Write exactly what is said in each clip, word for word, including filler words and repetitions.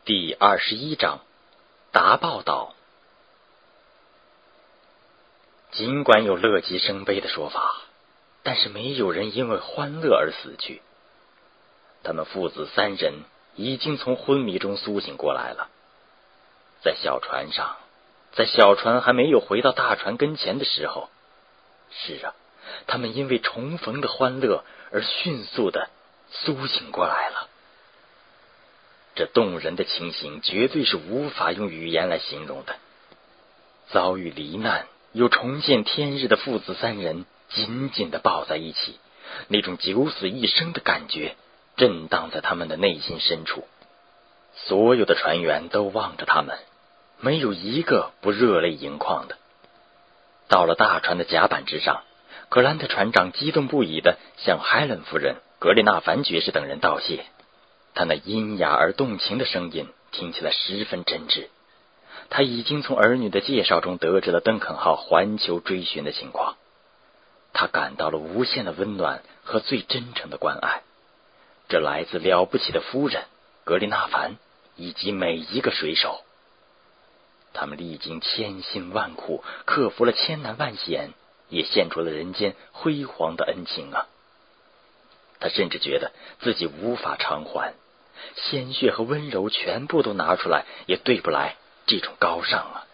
第二十一章，达报岛。尽管有乐极生悲的说法，但是没有人因为欢乐而死去。他们父子三人已经从昏迷中苏醒过来了。在小船上，在小船还没有回到大船跟前的时候，是啊，他们因为重逢的欢乐而迅速的苏醒过来了。这动人的情形绝对是无法用语言来形容的。遭遇罹难又重见天日的父子三人紧紧地抱在一起，那种九死一生的感觉震荡在他们的内心深处。所有的船员都望着他们，没有一个不热泪盈眶的。到了大船的甲板之上，格兰特船长激动不已地向海伦夫人、格列纳凡爵士等人道谢。他那阴哑而动情的声音听起来十分真挚。他已经从儿女的介绍中得知了邓肯号环球追寻的情况，他感到了无限的温暖和最真诚的关爱。这来自了不起的夫人格列纳凡以及每一个水手。他们历经千辛万苦，克服了千难万险，也献出了人间辉煌的恩情啊！他甚至觉得自己无法偿还，鲜血和温柔全部都拿出来也对不来这种高尚啊！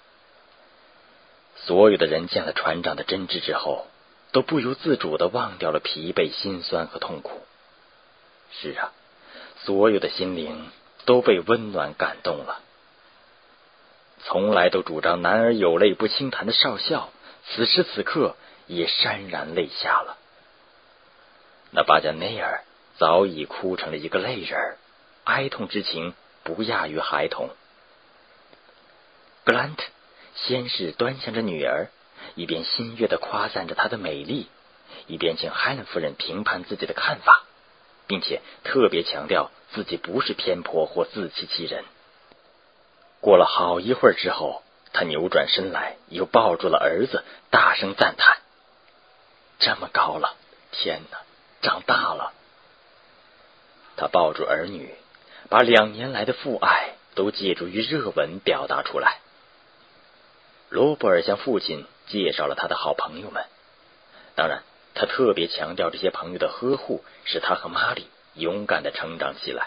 所有的人见了船长的真挚之后，都不由自主地忘掉了疲惫、心酸和痛苦。是啊，所有的心灵都被温暖感动了。从来都主张男儿有泪不轻弹的少校，此时此刻也潸然泪下了。那巴加内尔早已哭成了一个泪人，哀痛之情不亚于孩童。格兰特先是端详着女儿，一边心悦地夸赞着她的美丽，一边请海伦夫人评判自己的看法，并且特别强调自己不是偏颇或自欺欺人。过了好一会儿之后，他扭转身来，又抱住了儿子，大声赞叹：这么高了，天哪，长大了！他抱住儿女，把两年来的父爱都借助于热吻表达出来。罗伯尔向父亲介绍了他的好朋友们，当然他特别强调这些朋友的呵护使他和玛丽勇敢地成长起来。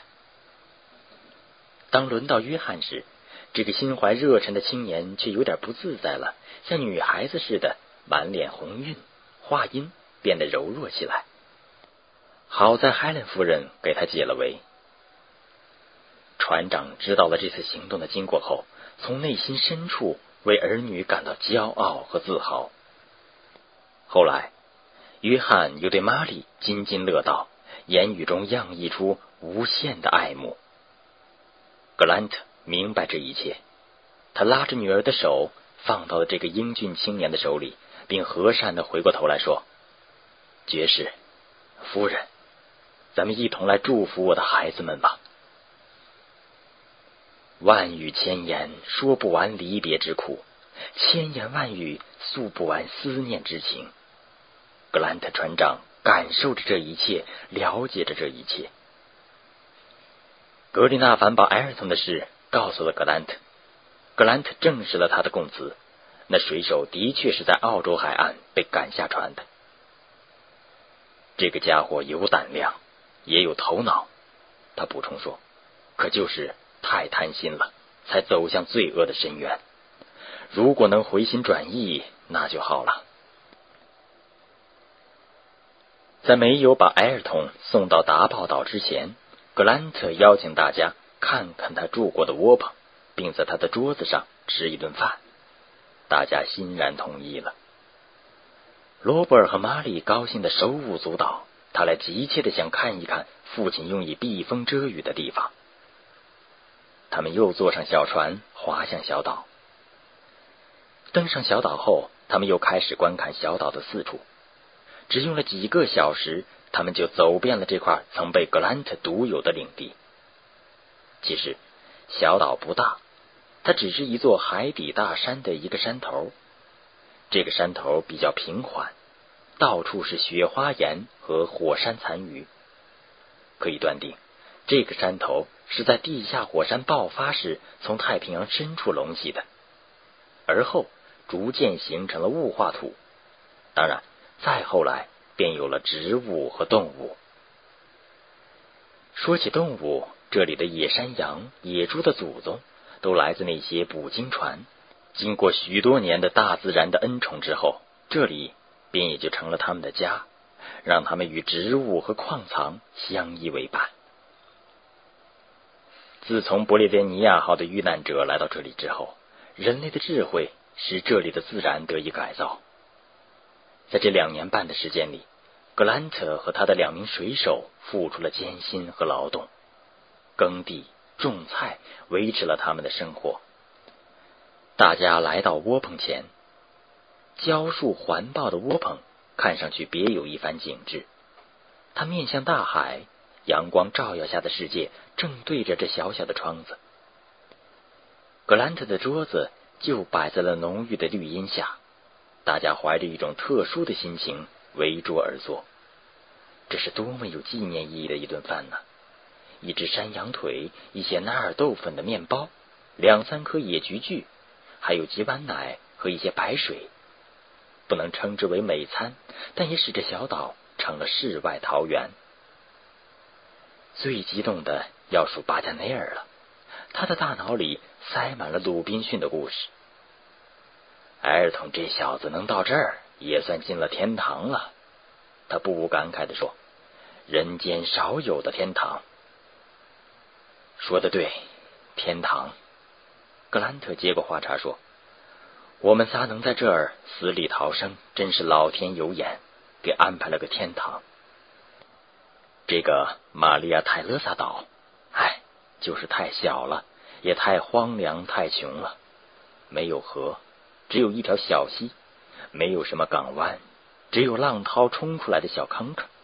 当轮到约翰时，这个心怀热忱的青年却有点不自在了，像女孩子似的，满脸红晕，话音变得柔弱起来。好在海伦夫人给他解了围。船长知道了这次行动的经过后，从内心深处为儿女感到骄傲和自豪。后来约翰又对玛丽津津乐道，言语中洋溢出无限的爱慕。格兰特明白这一切，他拉着女儿的手放到了这个英俊青年的手里，并和善地回过头来说：爵士夫人，咱们一同来祝福我的孩子们吧。万语千言说不完离别之苦，千言万语诉不完思念之情。格兰特船长感受着这一切，了解着这一切。格里纳凡把埃尔顿的事告诉了格兰特，格兰特证实了他的供词，那水手的确是在澳洲海岸被赶下船的。这个家伙有胆量，也有头脑，他补充说，可就是太贪心了，才走向罪恶的深渊。如果能回心转意，那就好了。在没有把埃尔顿送到达报岛之前，格兰特邀请大家看看他住过的窝棚，并在他的桌子上吃一顿饭。大家欣然同意了。罗伯尔和玛丽高兴得手舞足蹈，他俩急切地想看一看父亲用以避风遮雨的地方。他们又坐上小船，划向小岛。登上小岛后，他们又开始观看小岛的四处。只用了几个小时，他们就走遍了这块曾被格兰特独有的领地。其实小岛不大，它只是一座海底大山的一个山头。这个山头比较平缓，到处是雪花岩和火山残余。可以断定，这个山头是在地下火山爆发时从太平洋深处隆起的，而后逐渐形成了雾化土。当然，再后来便有了植物和动物。说起动物，这里的野山羊、野猪的祖宗都来自那些捕鲸船。经过许多年的大自然的恩宠之后，这里便也就成了他们的家，让他们与植物和矿藏相依为伴。自从勃列颠尼亚号的遇难者来到这里之后，人类的智慧使这里的自然得以改造。在这两年半的时间里，格兰特和他的两名水手付出了艰辛和劳动，耕地、种菜，维持了他们的生活。大家来到窝棚前，浇树环抱的窝棚看上去别有一番景致。它面向大海，阳光照耀下的世界正对着这小小的窗子。格兰特的桌子就摆在了浓郁的绿荫下，大家怀着一种特殊的心情围桌而坐。这是多么有纪念意义的一顿饭呢！一只山羊腿，一些纳尔豆粉的面包，两三颗野菊苣，还有几碗奶和一些白水。不能称之为美餐，但也使这小岛成了世外桃源。最激动的要数巴加内尔了，他的大脑里塞满了鲁滨逊的故事。埃尔通这小子能到这儿，也算进了天堂了，他不无感慨地说，人间少有的天堂。说得对，天堂。格兰特接过话茬说，我们仨能在这儿死里逃生，真是老天有眼，给安排了个天堂。这个玛利亚泰勒萨岛，唉，就是太小了，也太荒凉太穷了，没有河，只有一条小溪，没有什么港湾，只有浪涛冲出来的小坑坑。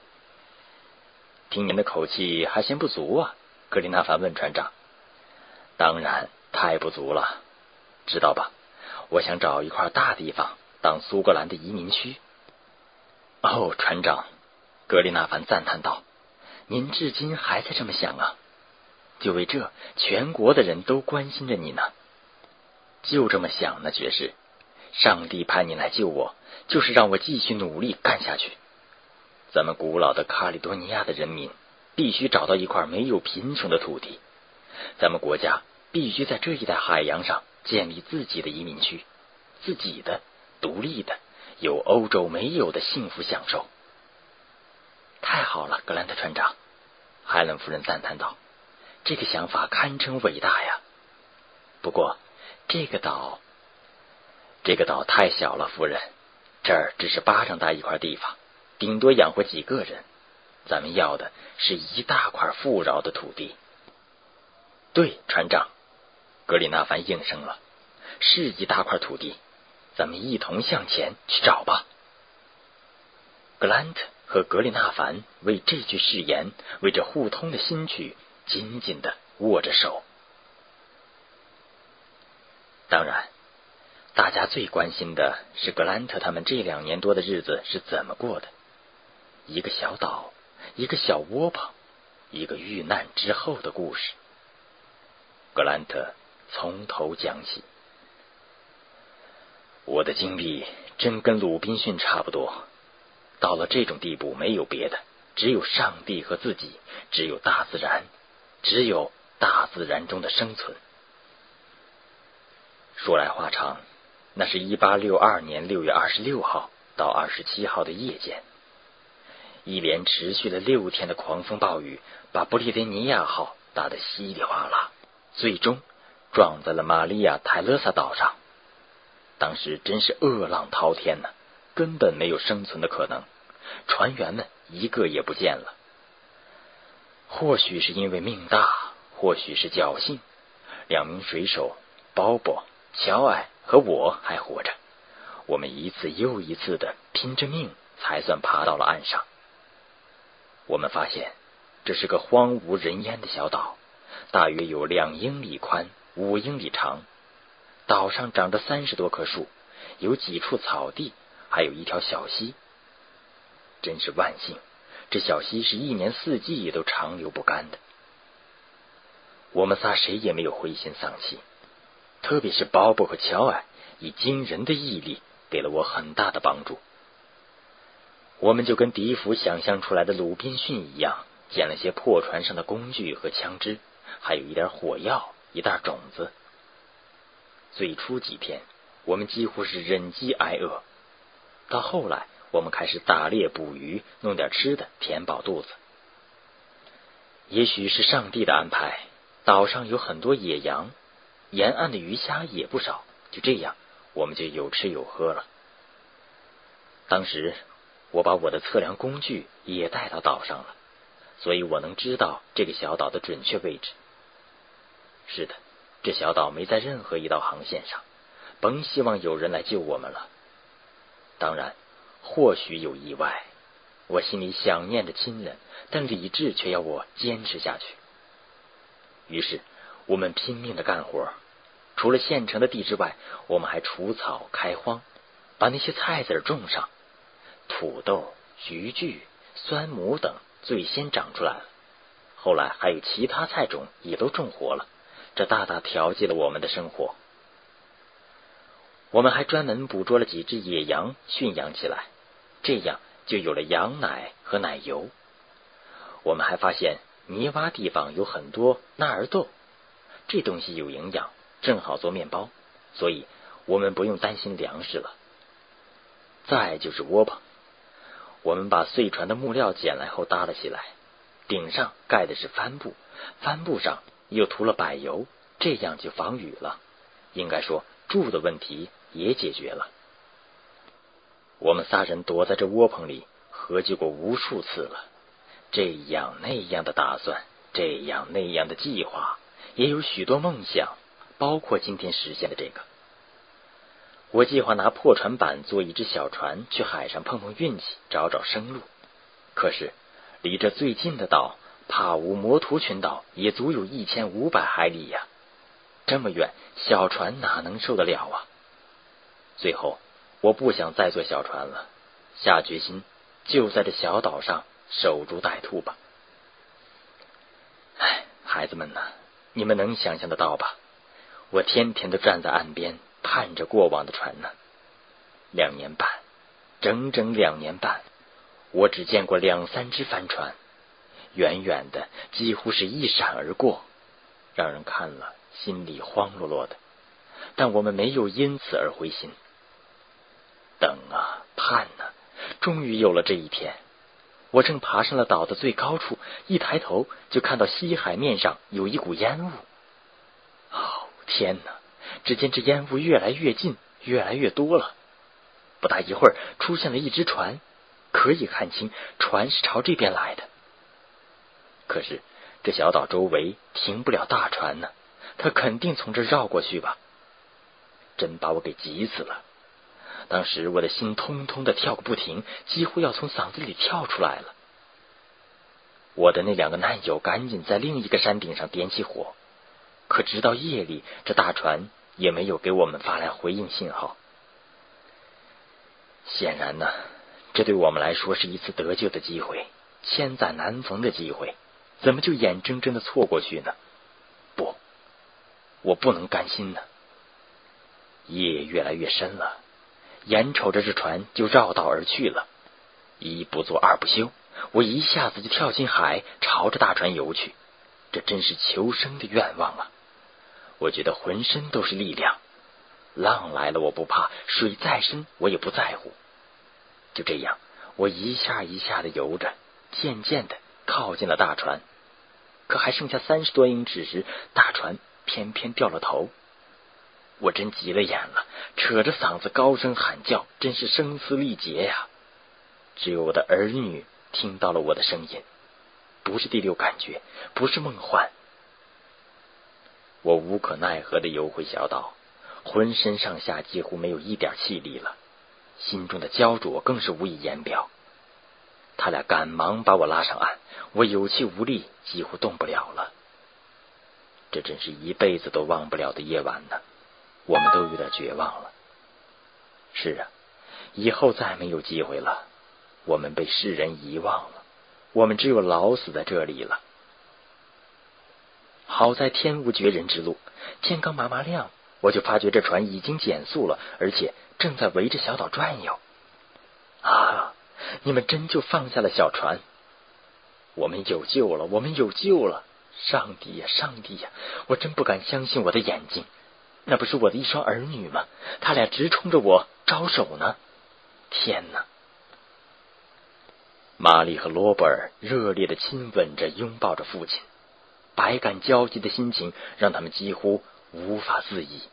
听您的口气还嫌不足啊？格里纳凡问船长。当然太不足了，知道吧，我想找一块大地方当苏格兰的移民区。哦，船长，格里纳凡赞叹道，您至今还在这么想啊？就为这，全国的人都关心着你呢。就这么想呢，爵士，上帝派你来救我，就是让我继续努力干下去。咱们古老的卡里多尼亚的人民必须找到一块没有贫穷的土地，咱们国家必须在这一带海洋上建立自己的移民区，自己的、独立的、有欧洲没有的幸福享受。太好了，格兰特船长，海伦夫人赞叹道，这个想法堪称伟大呀。不过这个岛这个岛太小了，夫人，这儿只是巴掌大一块地方，顶多养活几个人，咱们要的是一大块富饶的土地。对，船长，格里纳凡应声了，是一大块土地，咱们一同向前去找吧。格兰特和格里纳凡为这句誓言，为这互通的心曲紧紧地握着手。当然，大家最关心的是格兰特他们这两年多的日子是怎么过的。一个小岛，一个小窝棚，一个遇难之后的故事。格兰特从头讲起。我的经历真跟鲁滨逊差不多，到了这种地步，没有别的，只有上帝和自己，只有大自然，只有大自然中的生存。说来话长，那是一八六二年六月二十六号到二十七号的夜间，一连持续了六天的狂风暴雨把布列颠尼亚号打得稀里哗啦，最终撞在了玛利亚泰勒萨岛上。当时真是恶浪滔天呢，根本没有生存的可能，船员们一个也不见了。或许是因为命大，或许是侥幸，两名水手鲍勃、乔艾和我还活着，我们一次又一次的拼着命才算爬到了岸上。我们发现这是个荒无人烟的小岛，大约有两英里宽，五英里长。岛上长着三十多棵树，有几处草地，还有一条小溪。真是万幸，这小溪是一年四季也都长流不干的。 我们仨谁也没有灰心丧气，特别是鲍勃和乔艾以惊人的毅力给了我很大的帮助。我们就跟迪福想象出来的鲁滨逊一样，捡了些破船上的工具和枪支，还有一点火药，一袋种子。最初几天我们几乎是忍饥挨饿，到后来我们开始打猎捕鱼，弄点吃的填饱肚子。也许是上帝的安排，岛上有很多野羊，沿岸的鱼虾也不少，就这样我们就有吃有喝了。当时我把我的测量工具也带到岛上了，所以我能知道这个小岛的准确位置。是的，这小岛没在任何一道航线上，甭希望有人来救我们了。当然或许有意外，我心里想念着亲人，但理智却要我坚持下去。于是我们拼命地干活，除了现成的地之外，我们还除草开荒，把那些菜籽种上。土豆、菊苣、酸母等最先长出来了，后来还有其他菜种也都种活了，这大大调剂了我们的生活。我们还专门捕捉了几只野羊驯养起来，这样就有了羊奶和奶油。我们还发现泥洼地方有很多纳尔豆，这东西有营养，正好做面包，所以我们不用担心粮食了。再就是窝棚，我们把碎船的木料捡来后搭了起来，顶上盖的是帆布，帆布上又涂了柏油，这样就防雨了。应该说住的问题也解决了。我们仨人躲在这窝棚里合计过无数次了，这样那样的打算，这样那样的计划，也有许多梦想，包括今天实现的这个。我计划拿破船板做一只小船，去海上碰碰运气，找找生路。可是离这最近的岛帕乌摩图群岛也足有一千五百海里呀，这么远，小船哪能受得了啊？最后我不想再坐小船了，下决心就在这小岛上守株待兔吧。唉，孩子们呐，你们能想象得到吧？我天天都站在岸边盼着过往的船呢。两年半，整整两年半，我只见过两三只帆船，远远的几乎是一闪而过，让人看了心里慌落落的。但我们没有因此而灰心，等啊盼啊，终于有了这一天。我正爬上了岛的最高处，一抬头就看到西海面上有一股烟雾。哦，天哪！只见这烟雾越来越近，越来越多了。不大一会儿，出现了一只船，可以看清船是朝这边来的。可是这小岛周围停不了大船呢，它肯定从这绕过去吧。真把我给急死了。当时我的心通通的跳个不停，几乎要从嗓子里跳出来了。我的那两个难友赶紧在另一个山顶上点起火，可直到夜里，这大船也没有给我们发来回应信号。显然呢，这对我们来说是一次得救的机会，千载难逢的机会，怎么就眼睁睁的错过去呢？不，我不能甘心呢。夜越来越深了，眼瞅着这船就绕道而去了，一不做二不休，我一下子就跳进海，朝着大船游去。这真是求生的愿望啊！我觉得浑身都是力量，浪来了我不怕，水再深我也不在乎。就这样，我一下一下的游着，渐渐的靠近了大船。可还剩下三十多英尺时，大船偏偏掉了头。我真急了眼了，扯着嗓子高声喊叫，真是声嘶力竭呀。只有我的儿女听到了我的声音，不是第六感觉，不是梦幻。我无可奈何地游回小岛，浑身上下几乎没有一点气力了，心中的焦灼更是无以言表。他俩赶忙把我拉上岸，我有气无力，几乎动不了了。这真是一辈子都忘不了的夜晚呢，我们都有点绝望了。是啊，以后再没有机会了，我们被世人遗忘了，我们只有老死在这里了。 好在天无绝人之路，天刚麻麻亮，我就发觉这船已经减速了，而且正在围着小岛转悠。啊，你们真就放下了小船？我们有救了，我们有救了！上帝呀，上帝呀，我真不敢相信我的眼睛，那不是我的一双儿女吗？他俩直冲着我招手呢！天哪！玛丽和罗伯尔热烈地亲吻着拥抱着父亲，百感交集的心情让他们几乎无法自已。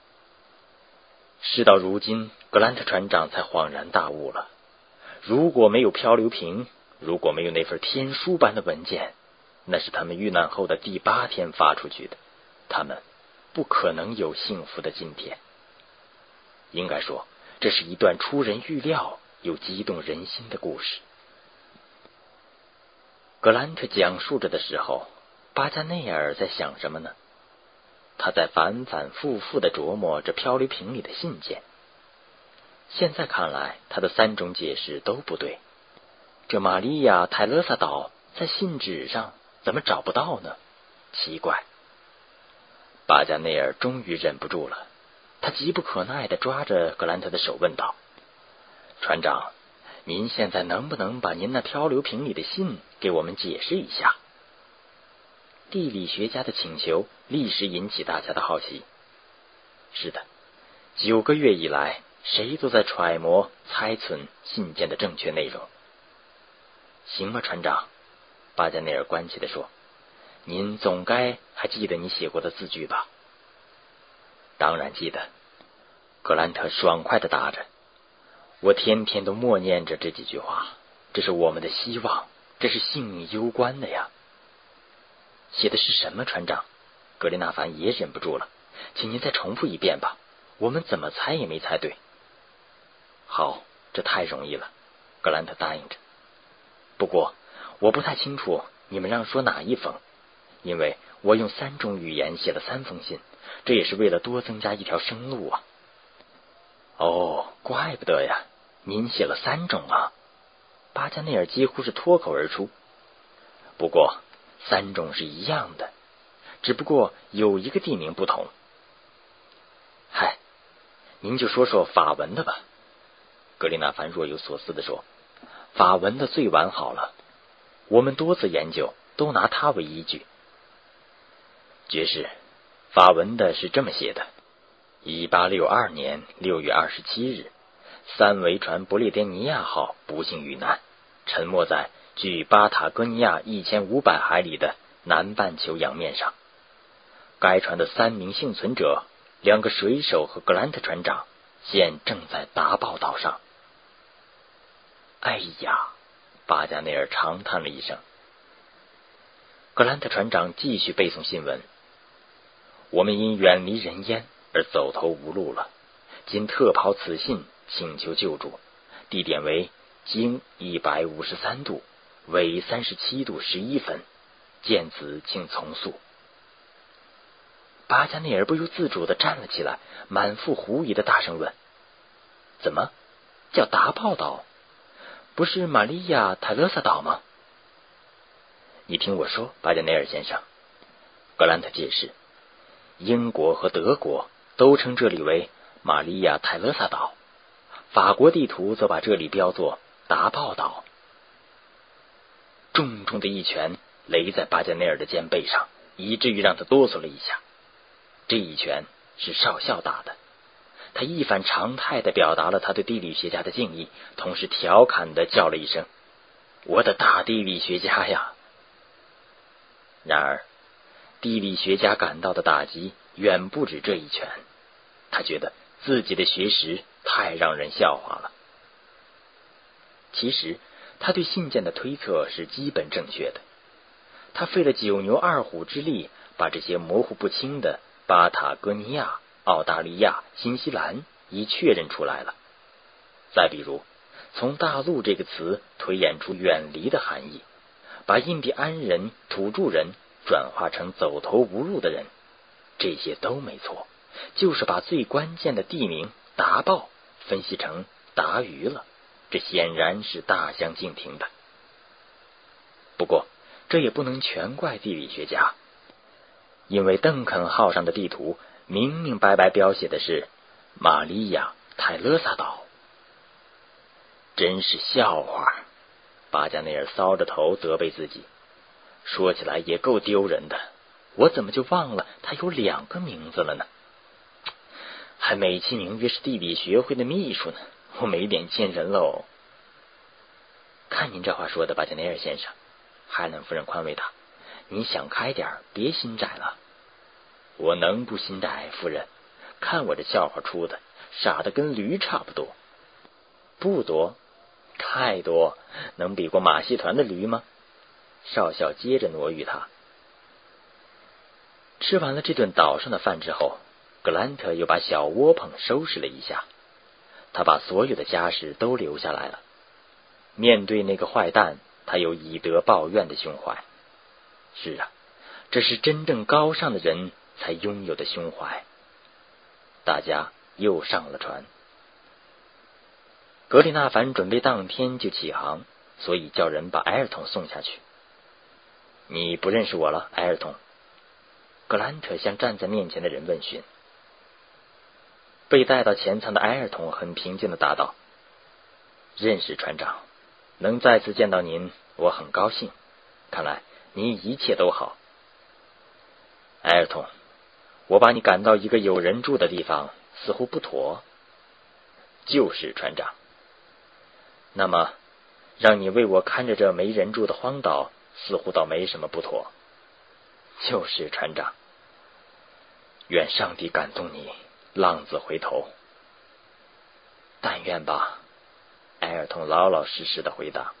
事到如今，格兰特船长才恍然大悟了，如果没有漂流瓶，如果没有那份天书般的文件，那是他们遇难后的第八天发出去的，他们不可能有幸福的今天。应该说，这是一段出人预料又激动人心的故事。格兰特讲述着的时候，巴加内尔在想什么呢？他在反反复复地琢磨这漂流瓶里的信件。现在看来，他的三种解释都不对。这玛利亚·泰勒萨岛在信纸上怎么找不到呢？奇怪！巴加内尔终于忍不住了，他急不可耐地抓着格兰特的手问道：“船长，您现在能不能把您那漂流瓶里的信给我们解释一下？”地理学家的请求立时引起大家的好奇。是的，九个月以来，谁都在揣摩猜忖信件的正确内容。行吗，船长？巴加内尔关切地说：“您总该还记得你写过的字句吧？”当然记得，格兰特爽快地答着：“我天天都默念着这几句话，这是我们的希望，这是性命攸关的呀。”写的是什么，船长？格林纳凡也忍不住了，请您再重复一遍吧，我们怎么猜也没猜对。好，这太容易了，格兰特答应着。不过我不太清楚你们让说哪一封，因为我用三种语言写了三封信，这也是为了多增加一条生路啊。哦，怪不得呀，您写了三种啊！巴加内尔几乎是脱口而出。不过三种是一样的，只不过有一个地名不同。嗨，您就说说法文的吧。格林纳凡若有所思地说：“法文的最完好了，我们多次研究，都拿它为依据。”爵士，法文的是这么写的：一八六二年六月二十七日，三桅船不列颠尼亚号不幸遇难，沉没在距巴塔哥尼亚一千五百海里的南半球洋面上。该船的三名幸存者，两个水手和格兰特船长，现正在达鲍岛上。哎呀，巴加内尔长叹了一声。格兰特船长继续背诵新闻：我们因远离人烟而走投无路了，今特跑此信请求救助，地点为经一百五十三度，纬三十七度十一分，见此请从速。巴加内尔不由自主地站了起来，满腹狐疑地大声问：怎么叫达鲍岛？不是玛利亚·泰勒萨岛吗？你听我说，巴加内尔先生，格兰特解释，英国和德国都称这里为玛利亚·泰勒萨岛，法国地图则把这里标作达鲍岛。重重的一拳擂在巴加内尔的肩背上，以至于让他哆嗦了一下。这一拳是少校打的，他一反常态地表达了他对地理学家的敬意，同时调侃地叫了一声：我的大地理学家呀！然而地理学家感到的打击远不止这一拳，他觉得自己的学识太让人笑话了。其实他对信件的推测是基本正确的，他费了九牛二虎之力，把这些模糊不清的巴塔哥尼亚、澳大利亚、新西兰已确认出来了。再比如，从大陆这个词推演出远离的含义，把印第安人、土著人转化成走投无路的人，这些都没错，就是把最关键的地名达鲍分析成达鱼了，这显然是大相径庭的。不过这也不能全怪地理学家， 因为邓肯号上的地图明明白白标写的是玛利亚泰勒萨岛。真是笑话，巴加内尔搔着头责备自己，说起来也够丢人的，我怎么就忘了他有两个名字了呢？还美其名曰是地理学会的秘书呢，我没脸见人喽。看您这话说的，巴加内尔先生，海伦夫人宽慰他，你想开点，别心窄了。我能不心窄，夫人？看我这笑话出的，傻的跟驴差不多。不多，太多，能比过马戏团的驴吗？少校接着挪于他。吃完了这顿岛上的饭之后，格兰特又把小窝棚收拾了一下，他把所有的家事都留下来了。面对那个坏蛋，他有以德报怨的胸怀。是啊，这是真正高尚的人才拥有的胸怀。大家又上了船。格里纳凡准备当天就起航，所以叫人把埃尔通送下去。你不认识我了，埃尔通？格兰特向站在面前的人问询。被带到前舱的埃尔通很平静地答道：认识，船长，能再次见到您，我很高兴。看来您一切都好。埃尔通，我把你赶到一个有人住的地方，似乎不妥。就是，船长。那么，让你为我看着这没人住的荒岛，似乎倒没什么不妥。就是，船长。愿上帝感动你，浪子回头。但愿吧，埃尔通老老实实的回答。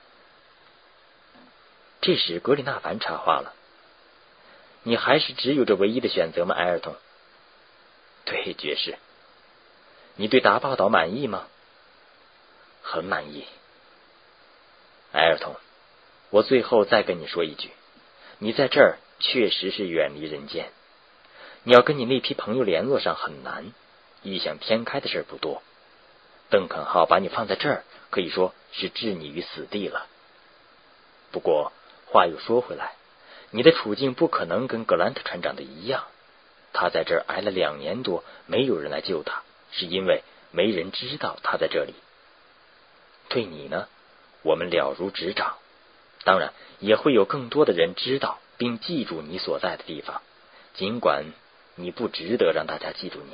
这时格里纳凡插话了：你还是只有这唯一的选择吗，埃尔通？对，爵士。你对达报岛满意吗？很满意。埃尔通，我最后再跟你说一句，你在这儿确实是远离人间，你要跟你那批朋友联络上很难，异想天开的事不多。邓肯号把你放在这儿，可以说是置你于死地了。不过话又说回来，你的处境不可能跟格兰特船长的一样，他在这儿挨了两年多，没有人来救他，是因为没人知道他在这里。对你呢，我们了如指掌，当然也会有更多的人知道并记住你所在的地方，尽管你不值得让大家记住你。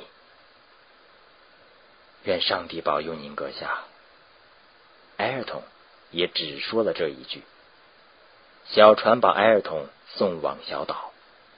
愿上帝保佑您阁下。埃尔通也只说了这一句。小船把埃尔通送往小岛。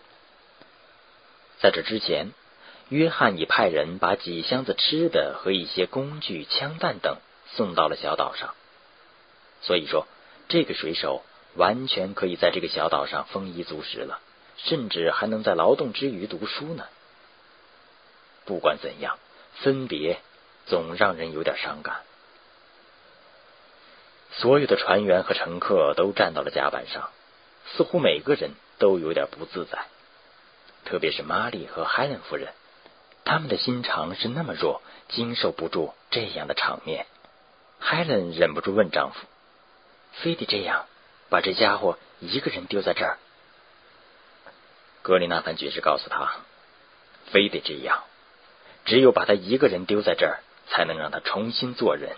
在这之前，约翰已派人把几箱子吃的和一些工具、枪弹等送到了小岛上。所以说，这个水手完全可以在这个小岛上丰衣足食了，甚至还能在劳动之余读书呢。不管怎样，分别总让人有点伤感。所有的船员和乘客都站到了甲板上，似乎每个人都有点不自在，特别是玛丽和海伦夫人，他们的心肠是那么弱，经受不住这样的场面。海伦忍不住问丈夫：非得这样把这家伙一个人丢在这儿？格里纳凡爵士告诉他：非得这样，只有把他一个人丢在这儿，才能让他重新做人。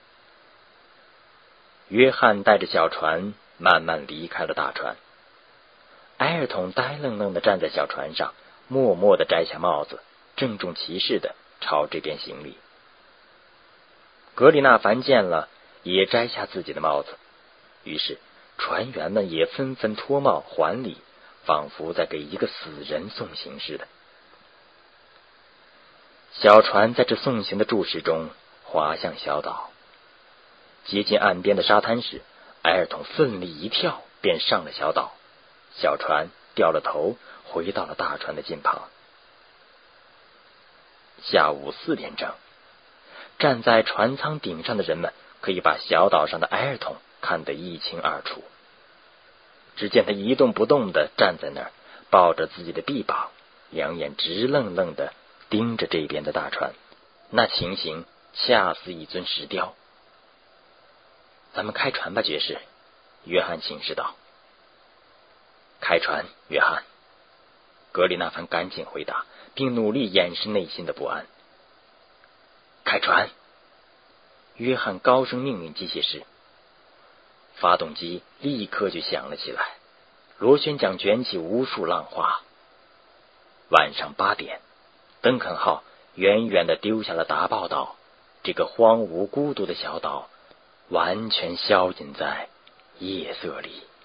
约翰带着小船慢慢离开了大船。埃尔通呆愣愣地站在小船上，默默地摘下帽子，郑重其事地朝这边行礼。格里纳凡见了，也摘下自己的帽子，于是船员们也纷纷脱帽还礼，仿佛在给一个死人送行似的。小船在这送行的注视中滑向小岛。接近岸边的沙滩时，埃尔通奋力一跳，便上了小岛。小船掉了头，回到了大船的近旁。下午四点整，站在船舱顶上的人们可以把小岛上的埃尔通看得一清二楚。只见他一动不动地站在那儿，抱着自己的臂膀，两眼直愣愣地盯着这边的大船，那情形恰似一尊石雕。咱们开船吧，爵士，约翰请示道。开船，约翰。 格里纳凡赶紧回答，并努力掩饰内心的不安。开船！约翰高声命令机械师。发动机立刻就响了起来，螺旋桨卷起无数浪花。晚上八点，登肯号远远地丢下了达报岛，这个荒芜孤独的小岛完全消隐在夜色里。